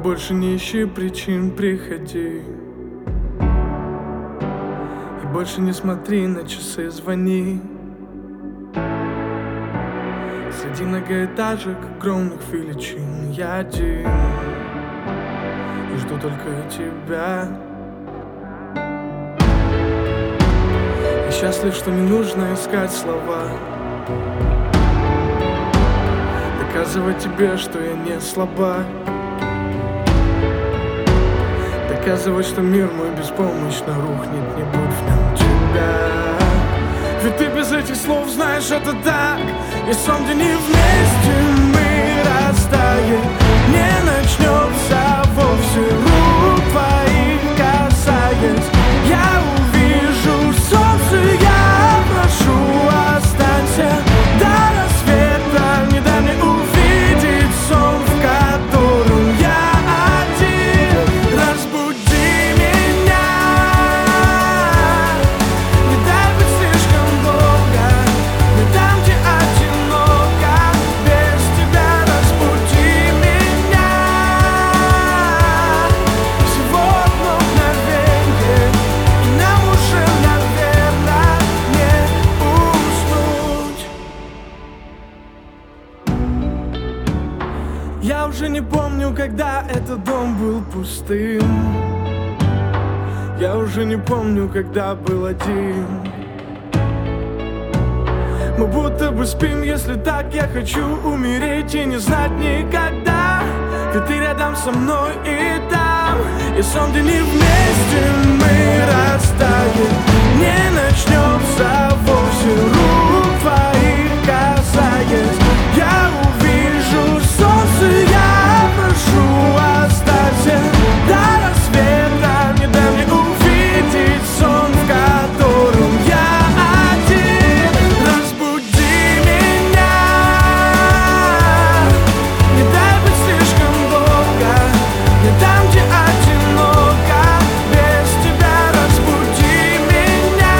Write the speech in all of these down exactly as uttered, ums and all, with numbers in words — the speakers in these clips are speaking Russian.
больше не ищи причин, приходи. И больше не смотри на часы, звони. Среди многоэтажек, огромных величин я один и жду только тебя. Я счастлив, что не нужно искать слова, доказывать тебе, что я не слаба, доказывать, что мир мой беспомощно рухнет, не будь в нем тебя. Ведь ты без этих слов знаешь, это так. И сон, где не вместе мы растаем, не начнется вовсе, рук твоих касаясь. Я увижу солнце, я прошу, останься до рассвета. Не дай мне увидеть сон, в котором я один. Разбуди меня, не дай быть слишком долго, не там, где одиноко без тебя. Разбуди меня всего одно мгновенье, и нам уже, наверное, не уснуть. Я уже не помню, когда этот дом был пустым. Я уже не помню, когда был один. Мы будто бы спим, если так. Я хочу умереть и не знать никогда. Ведь ты рядом со мной и там. И сон, где не вместе мы растаем, не начнется вовсе, рук твоих касаясь. Я увижу солнце, я прошу, оставься до рассвета. Не дай мне увидеть сон, в котором я один. Разбуди меня, не дай быть слишком долго, не там, где одиноко без тебя. Разбуди меня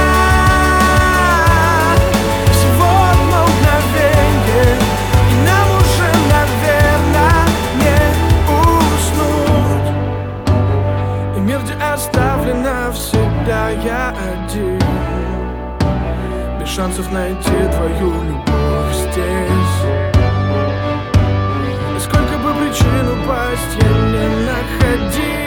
всего одно мгновенье, и нам уже, наверное, не уснуть. И мир, где оставлен навсегда я один, без шансов найти твою любовь здесь. И сколько бы причин упасть я не находил,